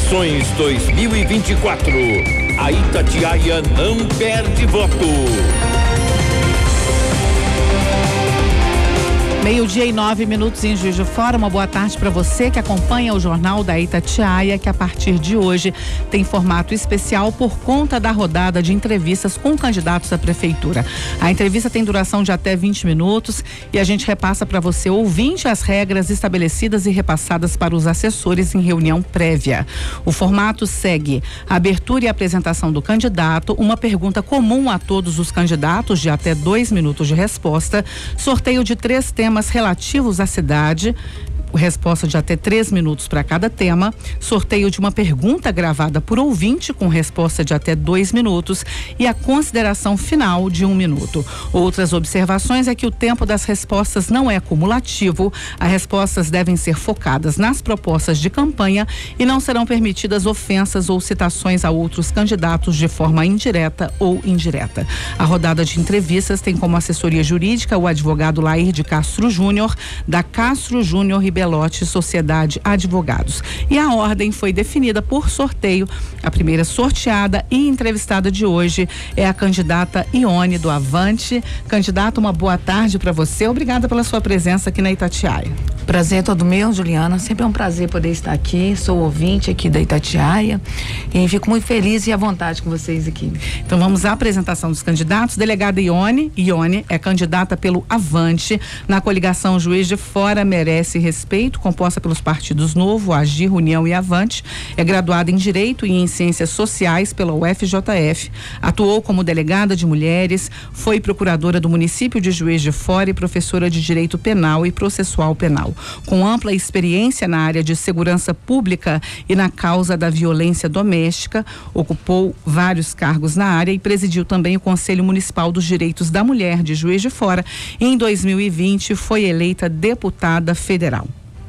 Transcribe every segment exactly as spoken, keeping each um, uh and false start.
Eleições dois mil e vinte e quatro. A Itatiaia não perde voto. Meio-dia e nove minutos em Juiz de Fora. Uma boa tarde para você que acompanha o Jornal da Itatiaia, que a partir de hoje tem formato especial por conta da rodada de entrevistas com candidatos à prefeitura. A entrevista tem duração de até vinte minutos e a gente repassa para você, ouvinte, as regras estabelecidas e repassadas para os assessores em reunião prévia. O formato segue: abertura e apresentação do candidato, uma pergunta comum a todos os candidatos de até dois minutos de resposta, sorteio de três temas relativos à cidade, resposta de até três minutos para cada tema, sorteio de uma pergunta gravada por ouvinte com resposta de até dois minutos e a consideração final de um minuto. Outras observações é que o tempo das respostas não é cumulativo, as respostas devem ser focadas nas propostas de campanha e não serão permitidas ofensas ou citações a outros candidatos de forma indireta ou indireta. A rodada de entrevistas tem como assessoria jurídica o advogado Lair de Castro Júnior, da Castro Júnior Ribeirão Belote Sociedade Advogados. E a ordem foi definida por sorteio. A primeira sorteada e entrevistada de hoje é a candidata Ione do Avante. Candidata, uma boa tarde para você. Obrigada pela sua presença aqui na Itatiaia. Prazer é todo meu, Juliana. Sempre é um prazer poder estar aqui. Sou ouvinte aqui da Itatiaia e fico muito feliz e à vontade com vocês aqui. Então vamos à apresentação dos candidatos. Delegada Ione. Ione é candidata pelo Avante na coligação Juiz de Fora Merece Respeito, composta pelos partidos Novo, Agir, União e Avante. É graduada em Direito e em Ciências Sociais pela U F J F. Atuou como delegada de mulheres, foi procuradora do município de Juiz de Fora e professora de Direito Penal e Processual Penal. Com ampla experiência na área de segurança pública e na causa da violência doméstica, ocupou vários cargos na área e presidiu também o Conselho Municipal dos Direitos da Mulher de Juiz de Fora. E em dois mil e vinte foi eleita deputada federal.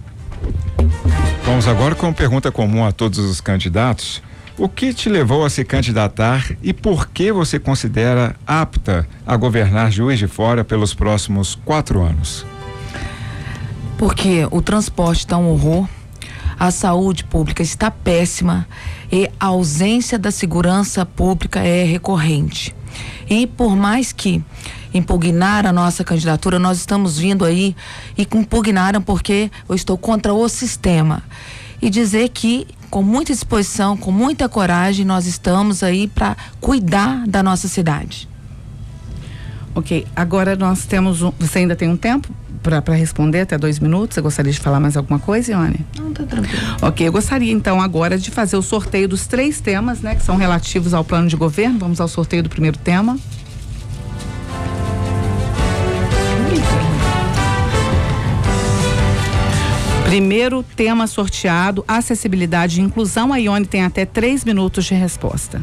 Vamos agora com uma pergunta comum a todos os candidatos. O que te levou a se candidatar e por que você considera apta a governar Juiz de Fora pelos próximos quatro anos? Porque o transporte está um horror, a saúde pública está péssima e a ausência da segurança pública é recorrente. E por mais que impugnar a nossa candidatura, nós estamos vindo aí e impugnaram porque eu estou contra o sistema. E dizer que com muita disposição, com muita coragem, nós estamos aí para cuidar da nossa cidade. Ok, agora nós temos um, você ainda tem um tempo para responder até dois minutos? Você gostaria de falar mais alguma coisa, Ione? Não, tá tranquilo. Ok, eu gostaria então agora de fazer o sorteio dos três temas, né, que são relativos ao plano de governo. Vamos ao sorteio do primeiro tema. Primeiro tema sorteado, acessibilidade e inclusão. A Ione tem até três minutos de resposta.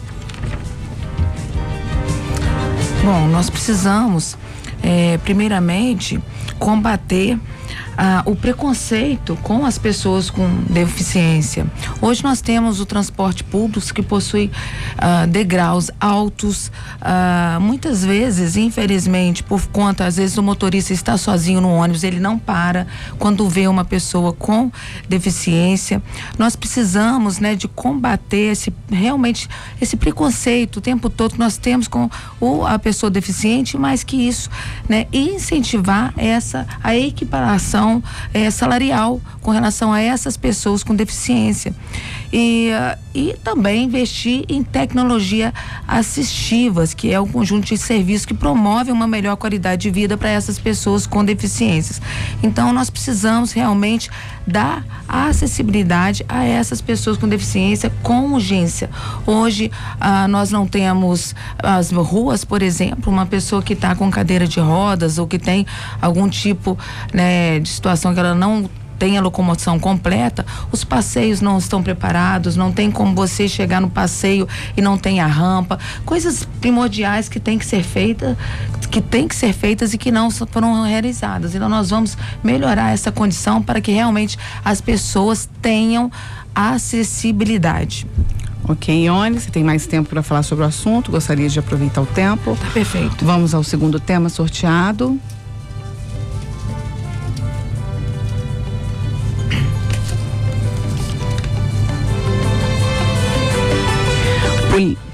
Bom, nós precisamos, é, primeiramente, combater ah, o preconceito com as pessoas com deficiência. Hoje nós temos o transporte público que possui ah, degraus altos, ah, muitas vezes, infelizmente, por conta, às vezes o motorista está sozinho no ônibus, ele não para quando vê uma pessoa com deficiência. Nós precisamos, né, de combater esse, realmente, esse preconceito o tempo todo que nós temos com o, a pessoa deficiente, mais que isso, né, e incentivar essa, a equiparação É, salarial com relação a essas pessoas com deficiência e, uh, e também investir em tecnologia assistivas, que é um conjunto de serviços que promove uma melhor qualidade de vida para essas pessoas com deficiências. Então nós precisamos realmente dar acessibilidade a essas pessoas com deficiência com urgência. Hoje uh, nós não temos as ruas, por exemplo, uma pessoa que está com cadeira de rodas ou que tem algum tipo, né, de situação que ela não tem a locomoção completa, os passeios não estão preparados, não tem como você chegar no passeio e não tem a rampa, coisas primordiais que tem que ser feitas, que tem que ser feitas e que não foram realizadas. Então nós vamos melhorar essa condição para que realmente as pessoas tenham acessibilidade. Ok, Ione, você tem mais tempo para falar sobre o assunto, gostaria de aproveitar o tempo. Tá perfeito. Vamos ao segundo tema sorteado.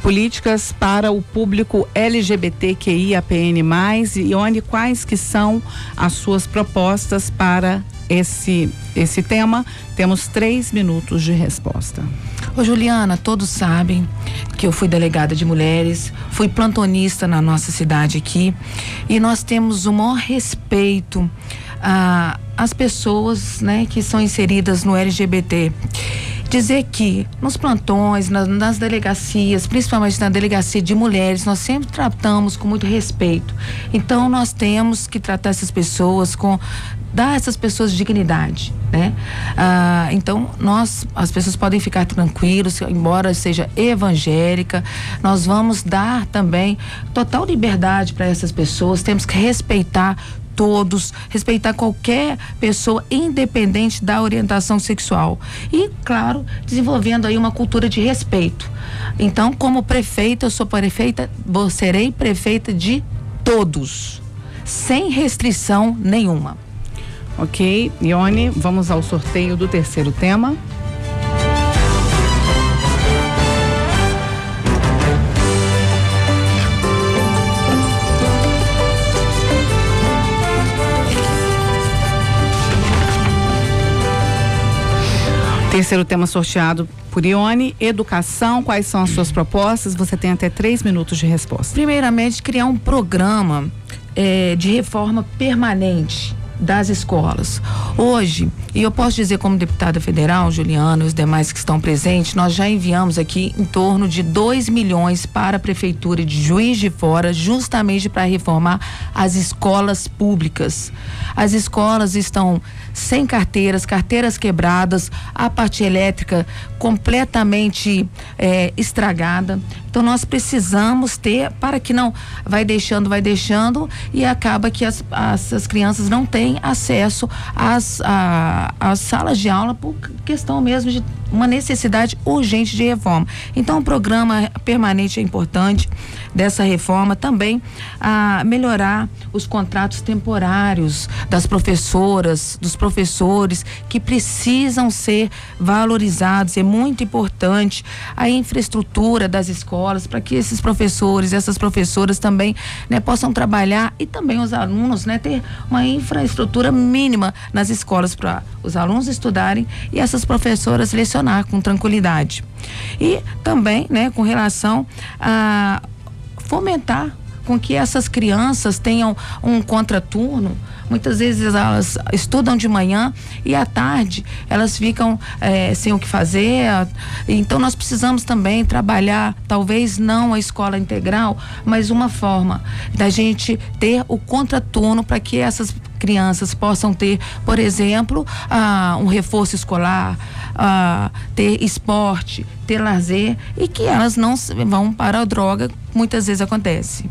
políticas para o público L G B T Q I A P N mais, e Ione, quais que são as suas propostas para esse, esse tema? Temos três minutos de resposta. Ô Juliana, todos sabem que eu fui delegada de mulheres, fui plantonista na nossa cidade aqui, e nós temos o maior respeito a as pessoas, né, que são inseridas no L G B T. Dizer que nos plantões, nas, nas delegacias, principalmente na delegacia de mulheres, nós sempre tratamos com muito respeito. Então nós temos que tratar essas pessoas com, dar a essas pessoas dignidade, né? Ah, então nós, as pessoas podem ficar tranquilos, embora seja evangélica, nós vamos dar também total liberdade para essas pessoas, temos que respeitar todos, respeitar qualquer pessoa, independente da orientação sexual. E, claro, desenvolvendo aí uma cultura de respeito. Então, como prefeita, eu sou prefeita, vou, serei prefeita de todos, sem restrição nenhuma. Ok, Ione, vamos ao sorteio do terceiro tema. Terceiro tema sorteado por Ione, educação. Quais são as suas propostas? Você tem até três minutos de resposta. Primeiramente, criar um programa eh, de reforma permanente das escolas. Hoje, e eu posso dizer como deputada federal, Juliana e os demais que estão presentes, nós já enviamos aqui em torno de dois milhões para a Prefeitura de Juiz de Fora, justamente para reformar as escolas públicas. As escolas estão sem carteiras, carteiras quebradas, a parte elétrica completamente é, estragada. Então nós precisamos ter, para que não vai deixando, vai deixando e acaba que as, as, as crianças não têm acesso às, a, às salas de aula por questão mesmo de uma necessidade urgente de reforma. Então o programa permanente é importante dessa reforma, também a melhorar os contratos temporários das professoras, dos professores, que precisam ser valorizados. É muito importante a infraestrutura das escolas para que esses professores, essas professoras também, né, possam trabalhar, e também os alunos, né, ter uma infraestrutura mínima nas escolas para os alunos estudarem e essas professoras lecionar com tranquilidade. E também, né, com relação a fomentar com que essas crianças tenham um contraturno. Muitas vezes elas estudam de manhã e à tarde elas ficam é, sem o que fazer. Então nós precisamos também trabalhar, talvez não a escola integral, mas uma forma da gente ter o contraturno para que essas crianças possam ter, por exemplo, ah, um reforço escolar, ah, ter esporte, ter lazer, e que elas não vão para a droga, muitas vezes acontece.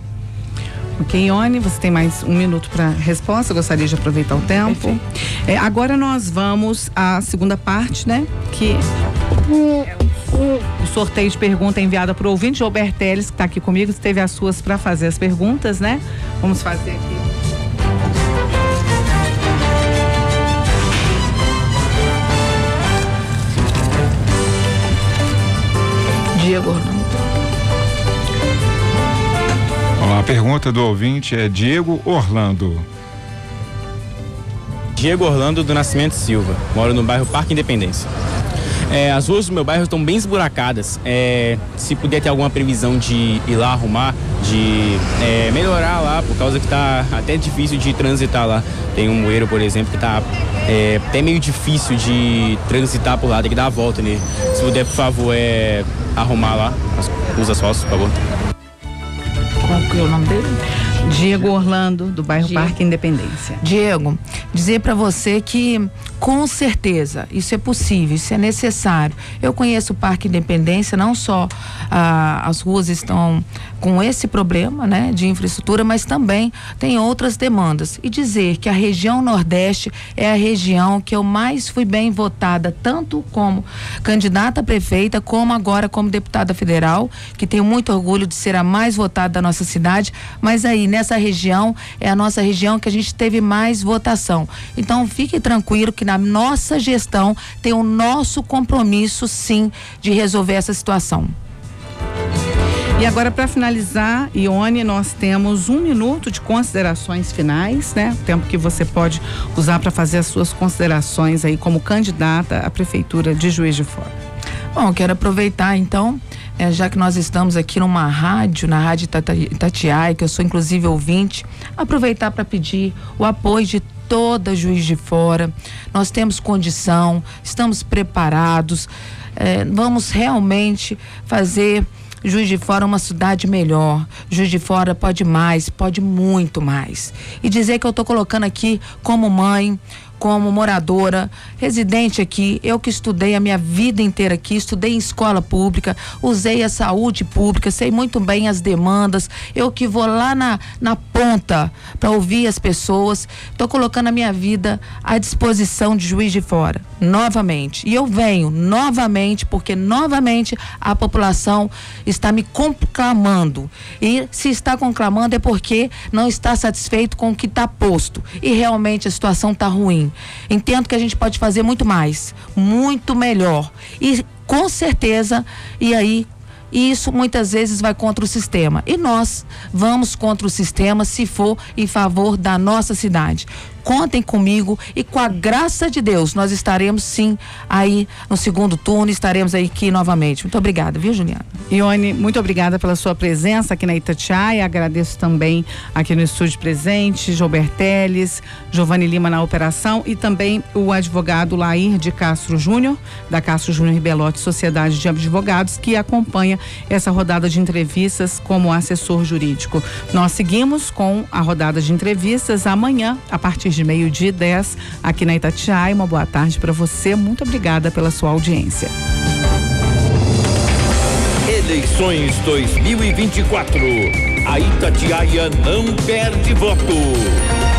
Ok, Ione, você tem mais um minuto para resposta. Eu gostaria de aproveitar o tempo. É, agora nós vamos à segunda parte, né? Que é o sorteio de pergunta enviada por ouvinte. Gilberto Teles, que está aqui comigo, teve as suas para fazer as perguntas, né? Vamos fazer aqui. Diego Orlando. A pergunta do ouvinte é Diego Orlando. Diego Orlando do Nascimento Silva, moro no bairro Parque Independência. É, as ruas do meu bairro estão bem esburacadas. É, se puder ter alguma previsão de ir lá arrumar, de é, melhorar lá, por causa que tá até difícil de transitar lá. Tem um bueiro, por exemplo, que tá é, até meio difícil de transitar por lá, tem que dar a volta nele. Se puder, por favor, é, arrumar lá as, os asfaltos, por favor. Qual que é o nome dele? Diego Orlando, do bairro Diego. Parque Independência. Diego, dizer para você que com certeza isso é possível, isso é necessário. Eu conheço o Parque Independência, não só ah, as ruas estão com esse problema, né, de infraestrutura, mas também tem outras demandas. E dizer que a região Nordeste é a região que eu mais fui bem votada, tanto como candidata a prefeita, como agora como deputada federal, que tenho muito orgulho de ser a mais votada da nossa cidade, mas aí nessa região é a nossa região que a gente teve mais votação. Então fique tranquilo que na nossa gestão tem o nosso compromisso, sim, de resolver essa situação. E agora, para finalizar, Ione, nós temos um minuto de considerações finais, né? O tempo que você pode usar para fazer as suas considerações aí como candidata à Prefeitura de Juiz de Fora. Bom, quero aproveitar então, é, já que nós estamos aqui numa rádio, na Rádio Itatiaia, que eu sou inclusive ouvinte, aproveitar para pedir o apoio de toda Juiz de Fora. Nós temos condição, estamos preparados, é, vamos realmente fazer Juiz de Fora uma cidade melhor. Juiz de Fora pode mais, pode muito mais. E dizer que eu estou colocando aqui como mãe, como moradora, residente aqui, eu que estudei a minha vida inteira aqui, estudei em escola pública, usei a saúde pública, sei muito bem as demandas, eu que vou lá na, na ponta para ouvir as pessoas, estou colocando a minha vida à disposição de Juiz de Fora, novamente. E eu venho novamente, porque novamente a população está me conclamando. E se está conclamando é porque não está satisfeito com o que está posto. E realmente a situação está ruim. Entendo que a gente pode fazer muito mais, muito melhor. E com certeza, e aí, isso muitas vezes vai contra o sistema. E nós vamos contra o sistema se for em favor da nossa cidade. Contem comigo e com a graça de Deus nós estaremos sim aí no segundo turno, estaremos aí aqui novamente. Muito obrigada, viu, Juliana? Ione, muito obrigada pela sua presença aqui na Itatiaia. Agradeço também aqui no estúdio presente, Gilberto Teles, Giovanni Lima na operação e também o advogado Lair de Castro Júnior, da Castro Júnior e Belotti Sociedade de Advogados, que acompanha essa rodada de entrevistas como assessor jurídico. Nós seguimos com a rodada de entrevistas amanhã, a partir de meio-dia e dez, aqui na Itatiaia. Uma boa tarde para você. Muito obrigada pela sua audiência. Eleições dois mil e vinte e quatro. A Itatiaia não perde voto.